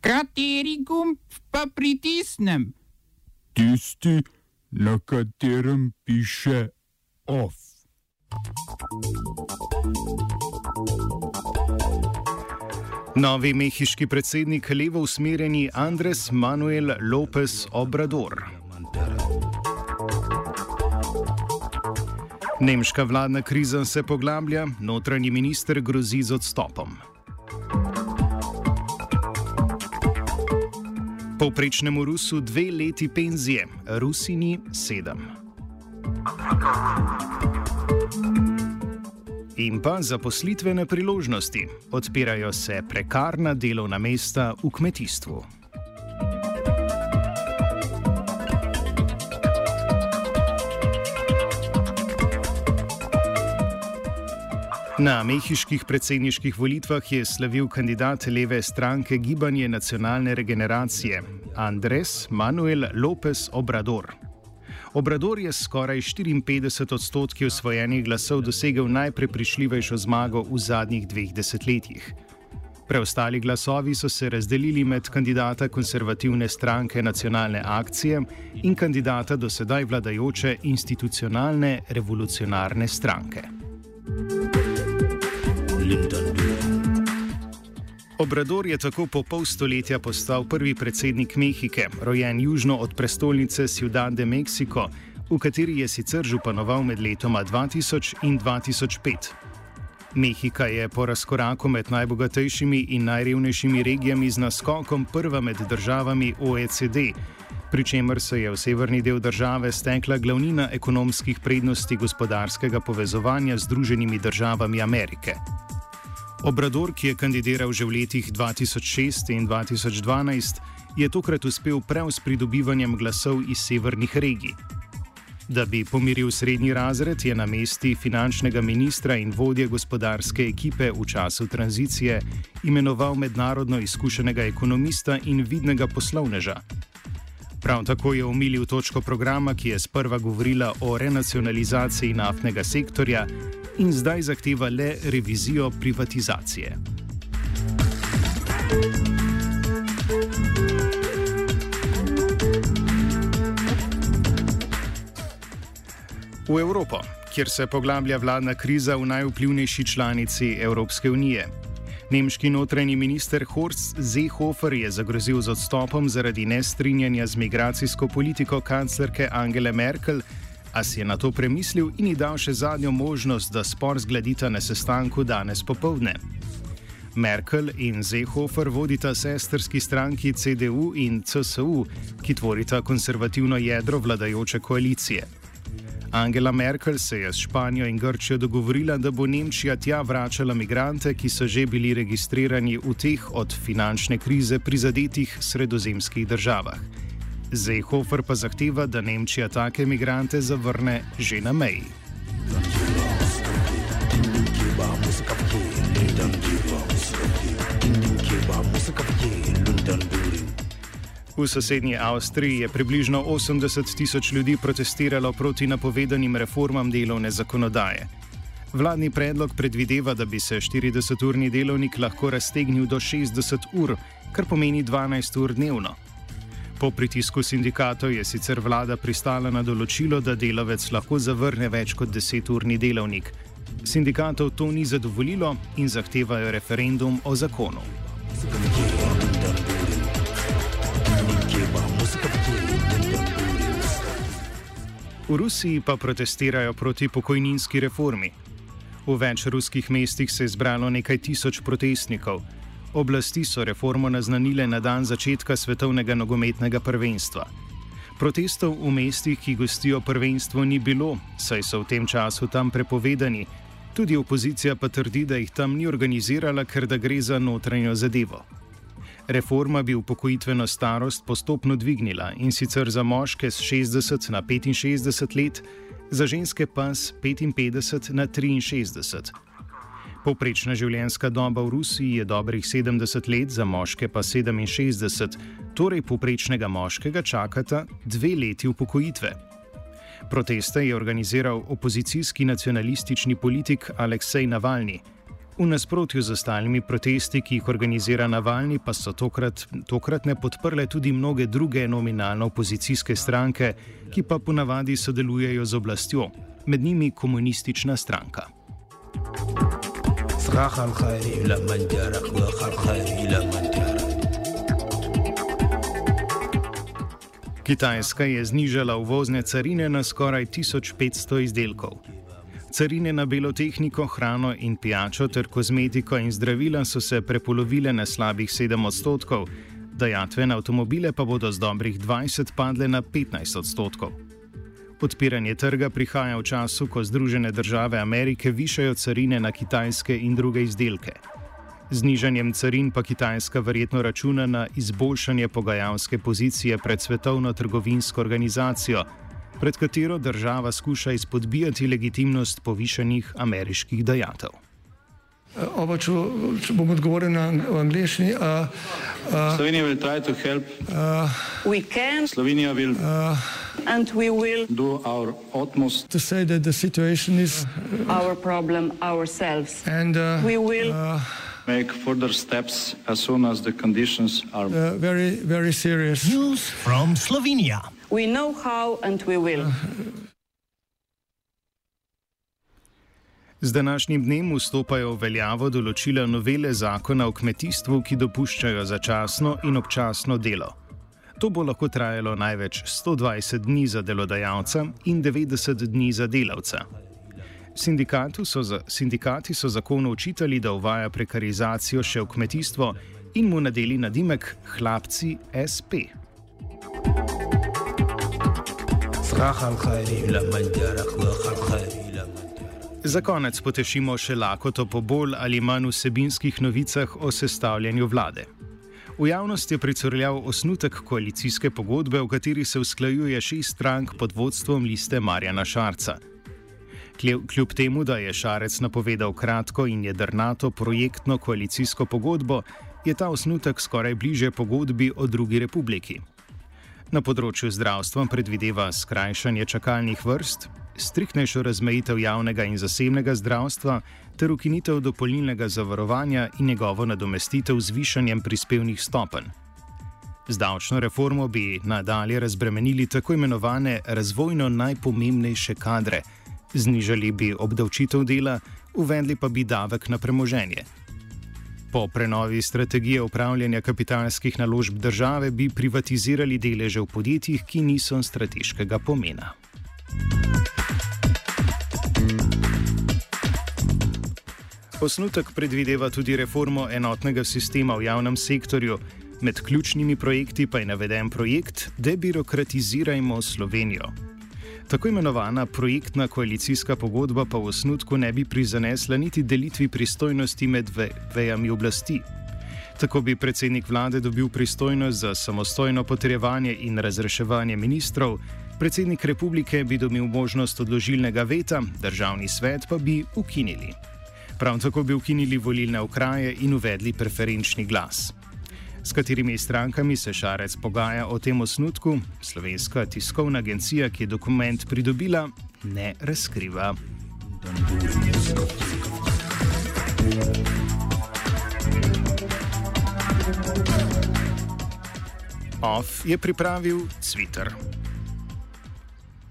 Kateri gumb pa pritisnem? Tisti, na katerem piše OF. Novi mehiški predsednik levo usmerjeni Andrés Manuel López Obrador. Nemška vladna kriza se poglablja, notranji minister grozi z odstopom. Povprečnemu Rusu 2 leti penzije, Rusini 7. In pa zaposlitvene priložnosti. Odpirajo se prekarna delovna mesta v kmetijstvu. Na mehiških predsedniških volitvah je slavil kandidat leve stranke Gibanje nacionalne regeneracije Andrés Manuel López Obrador. Obrador je s skoraj 54% osvojenih glasov dosegel najprepričljivejšo zmago v zadnjih 2 desetletjih. Preostali glasovi so se razdelili med kandidata konservativne stranke Nacionalne akcije in kandidata do sedaj vladajoče institucionalne revolucionarne stranke. Obrador je tako po pol stoletja postal prvi predsednik Mehike, rojen južno od prestolnice Ciudad de México, v kateri je sicer županoval med letoma 2000 in 2005. Mehika je po razkoraku med najbogatejšimi in najrevnejšimi regijami z naskokom prva med državami OECD, pri čemer se je v severni del države stekla glavnina ekonomskih prednosti gospodarskega povezovanja z Združenimi državami Amerike. Obrador, ki je kandidiral že v letih 2006 in 2012, je tokrat uspel prav s pridobivanjem glasov iz severnih regij. Da bi pomiril srednji razred, je na mesti finančnega ministra in vodje gospodarske ekipe v času tranzicije imenoval mednarodno izkušenega ekonomista in vidnega poslovneža. Prav tako je omilil točko programa, ki je sprva govorila o renacionalizaciji naftnega sektorja in zdaj zahteva le revizijo privatizacije. V Evropo, kjer se poglablja vladna kriza v najvplivnejši članici Evropske unije. Nemški notranji minister Horst Seehofer je zagrozil z odstopom zaradi nestrinjanja z migracijsko politiko kanclerke Angele Merkel, a si je na to premislil in ji dal še zadnjo možnost, da spor zgladita na sestanku danes popoldne. Merkel in Seehofer vodita sestrski stranki CDU in CSU, ki tvorita konservativno jedro vladajoče koalicije. Angela Merkel se je s Španijo in Grčijo dogovorila, da bo Nemčija tja vračala migrante, ki so že bili registrirani v teh od finančne krize prizadetih sredozemskih državah. Seehofer pa zahteva, da Nemčija take migrante zavrne že na meji. V sosednji Avstriji je približno 80.000 ljudi protestiralo proti napovedanim reformam delovne zakonodaje. Vladni predlog predvideva, da bi se 40-urni delovnik lahko raztegnil do 60 ur, kar pomeni 12 ur dnevno. Po pritisku sindikatov je sicer vlada pristala na določilo, da delavec lahko zavrne več kot 10-urni delovnik. Sindikatov to ni zadovoljilo in zahtevajo referendum o zakonu. V Rusiji pa protestirajo proti pokojninski reformi. V več ruskih mestih se je zbralo nekaj tisoč protestnikov. Oblasti so reformo naznanile na dan začetka svetovnega nogometnega prvenstva. Protestov v mestih, ki gostijo prvenstvo, ni bilo, saj so v tem času tam prepovedani. Tudi opozicija pa trdi, da jih tam ni organizirala, ker da gre za notranjo zadevo. Reforma bi upokojitveno starost postopno dvignila, in sicer za moške s 60 na 65 let, za ženske pa s 55 na 63. Povprečna življenjska doba v Rusiji je dobrih 70 let, za moške pa 67, torej povprečnega moškega čakata 2 leti upokojitve. Proteste je organiziral opozicijski nacionalistični politik Aleksej Navalni. V nasprotju z ostalimi protesti, ki jih organizira Navalni, pa so tokratne podprle tudi mnoge druge nominalno opozicijske stranke, ki pa ponavadi sodelujejo z oblastjo, med njimi komunistična stranka. Kitajska je znižala uvozne carine na skoraj 1500 izdelkov. Carine na belo tehniko, hrano in pijačo ter kozmetiko in zdravila so se prepolovile na slabih 7%, dajatve na avtomobile pa bodo z dobrih 20 padle na 15%. Odpiranje trga prihaja v času, ko Združene države Amerike višajo carine na kitajske in druge izdelke. Znižanjem carin pa Kitajska verjetno računa na izboljšanje pogajalske pozicije pred Svetovno trgovinsko organizacijo, pred katero država skuša izpodbijati legitimnost povišanih ameriških dajatev. Če bom odgovoril v angleščini. Slovenija will try to help. We can. Slovenija will. And we will Do our utmost. To say that the situation is. Our problem ourselves. And we will. Make further steps as soon as the conditions are. Very, very serious. News from Slovenia. We know how and we will. Z današnjim dnem vstopajo v veljavo določila novele zakona o kmetijstvu, ki dopuščajo začasno in občasno delo. To bo lahko trajalo največ 120 dni za delodajalca in 90 dni za delavca. Sindikati so zakonu očitali, da uvaja prekarizacijo še v kmetijstvo in mu nadeli nadimek Hlapci SP. Za konec potešimo še lakoto po bolj ali manj vsebinskih novicah o sestavljanju vlade. V javnost je pricurljal osnutek koalicijske pogodbe, v kateri se usklajuje 6 strank pod vodstvom Liste Marjana Šarca. Kljub temu, da je Šarec napovedal kratko in jedrnato projektno koalicijsko pogodbo, je ta osnutek skoraj bliže pogodbi o drugi republiki. Na področju zdravstva predvideva skrajšanje čakalnih vrst, striktnejšo razmejitev javnega in zasebnega zdravstva ter ukinitev dopolnilnega zavarovanja in njegovo nadomestitev z višanjem prispevnih stopenj. Z davčno reformo bi nadalje razbremenili tako imenovane razvojno najpomembnejše kadre, znižali bi obdavčitev dela, uvedli pa bi davek na premoženje. Po prenovi strategije upravljanja kapitalskih naložb države bi privatizirali deleže v podjetjih, ki niso strateškega pomena. Osnutek predvideva tudi reformo enotnega sistema v javnem sektorju, med ključnimi projekti pa je naveden projekt Debirokratizirajmo Slovenijo. Tako imenovana projektna koalicijska pogodba pa v osnutku ne bi prizanesla niti delitvi pristojnosti med vejami oblasti. Tako bi predsednik vlade dobil pristojnost za samostojno potrjevanje in razreševanje ministrov, predsednik republike bi dobil možnost odložilnega veta, državni svet pa bi ukinili. Prav tako bi ukinili volilne okraje in uvedli preferenčni glas. S katerimi strankami se Šarec pogaja o tem osnutku, Slovenska tiskovna agencija, ki je dokument pridobila, ne razkriva. OFF je pripravil Cvitar.